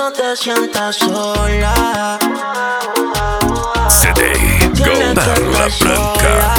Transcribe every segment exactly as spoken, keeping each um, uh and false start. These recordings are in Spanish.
no te sientas sola. C D Gomarra Branca.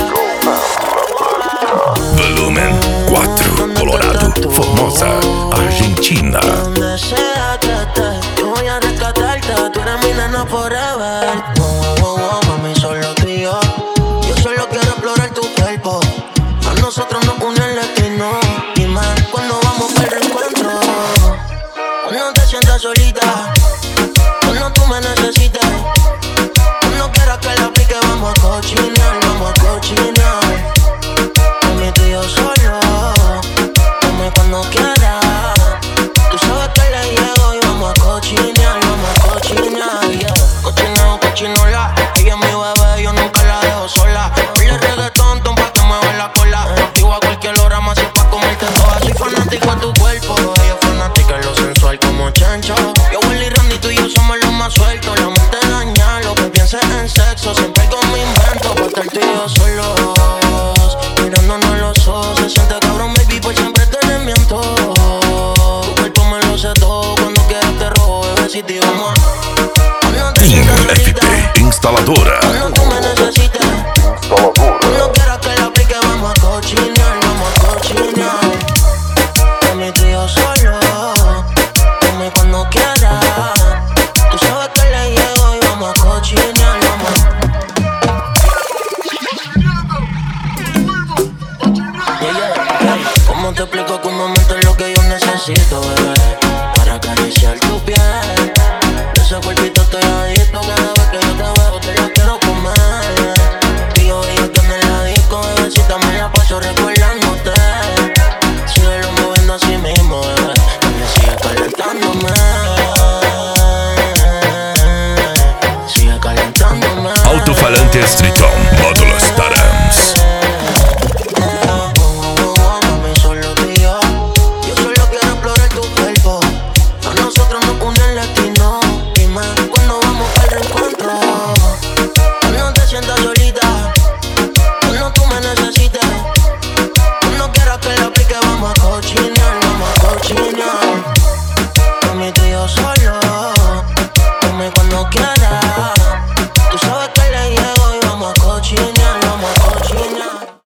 Volumen cuatro, Colorado, Formosa, Argentina. Donde sea que estés, yo voy a rescatarte. Tú eres mi nena forever. Wow, wow, wow, mami, solo tú y yo. Yo solo quiero explorar tu cuerpo. A nosotros nos une el destino. Y más cuando vamos para el reencuentro. Cuando te sientas solita, cuando tú me necesites, cuando quieras que la aplique, vamos a cochinear, vamos a cochinear. Mami, tú y yo solo, dame cuando quieras. Tú sabes que le llego y vamos a cochinear, vamos a cochinear, yeah. Cochineo, cochinola, ella es mi bebé, yo nunca la dejo sola. Ponle reggaetón, ton, pa' que mueva la cola. Activo a cualquier hora, más si es pa' comerte toda. Soy fanático de tu cuerpo, ella es fanática de lo sensual como chancho. Yo, Willy, Randy, tú y yo somos los más sueltos. La mente daña, lo que pienses en sexo. Siempre algo me invento, pa' estar tú y yo solos, mirándonos los ojos. Se siente cabrón, baby, por siempre te le miento. Tu cuerpo me lo sé todo, cuando quieras te robo, bebé, si te vamos a... Team F P Instaladora. Cuando tú me necesites, cuando quieras que la aplique, vamos a cochinear, vamos a cochinear. Mami, tú y yo solo, dame cuando quieras. Tú sabes que le llego y vamos a cochinear, vamos a... Yeah, yeah, hey. ¿Cómo te explico que un momento es lo que yo necesito, bebé? Para acariciar tu piel. De ese cuerpito estoy adicto, cada vez que yo te veo te lo quiero comer. Digo, yo que en la disco, bebecita, me la paso recordándote. Síguelo moviendo así mismo, bebé, que sigue calentándome. Sigue calentándome. Alto-falante Triton, módulos